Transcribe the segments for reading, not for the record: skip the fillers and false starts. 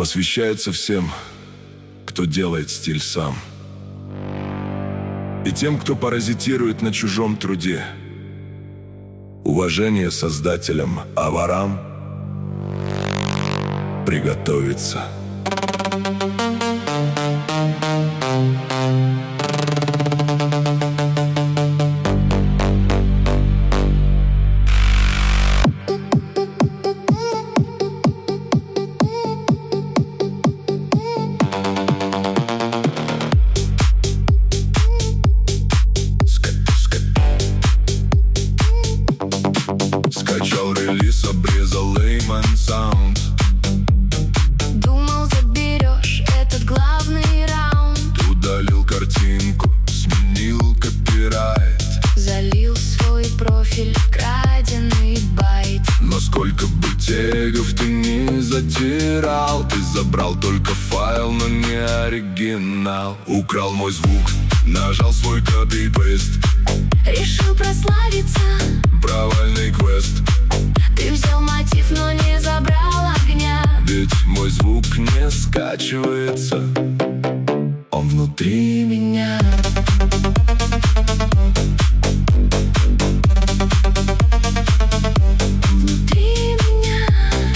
посвящается всем, кто делает стиль сам, и тем, кто паразитирует на чужом труде. Уважение создателям, а ворам приготовиться. Скачал релиз, обрезал Layman Sound. Думал, заберешь этот главный раунд. Удалил картинку, сменил копирайт, Залил свой профиль, краденый байт. но сколько бы тегов ты не затирал, ты забрал только файл, но не оригинал. Украл мой звук, нажал свой копи-пейст. Решил прославиться, Провальный квест, ты взял мотив, но не забрал огня. ведь мой звук не скачивается, он внутри меня. Внутри меня.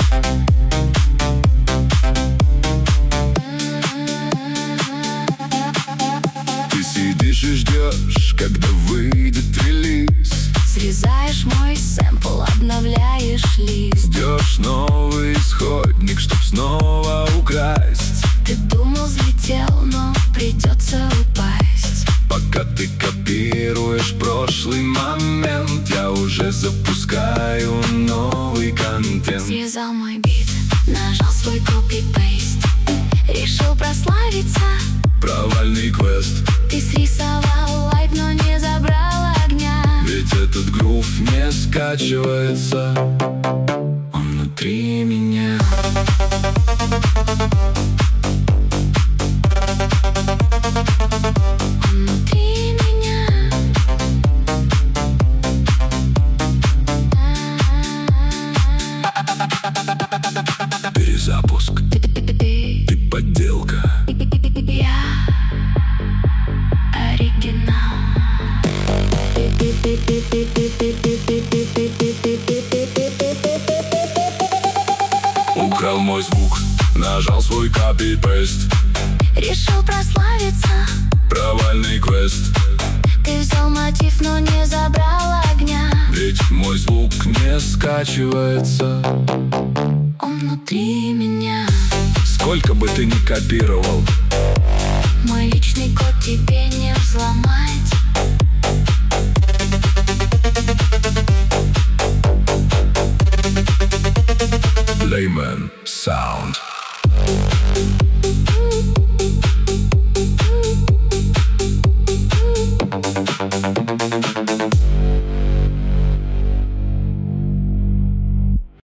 Ты сидишь и ждешь, когда выйдет релиз. Срезаешь мой сэмпл, обновляешь лист. Ждешь новый исходник, чтоб снова украсть. Ты думал, взлетел, но придется упасть. Пока ты копируешь прошлый момент, я уже запускаю новый контент. Срезал мой бит, нажал свой копи-пейст. Решил прославиться, Провальный квест, ты срисовал лайк, но не забрал огня. ведь этот грув не скачивается, он внутри меня. Внутри меня. Перезапуск, ты подделка. Я оригинал. Украл мой звук, нажал свой копи-пейст. Решил прославиться, Провальный квест, ты взял мотив, но не забрал огня. ведь мой звук не скачивается, Он внутри меня. сколько бы ты ни копировал. Мой личный код тебе не взломать. Layman Sound.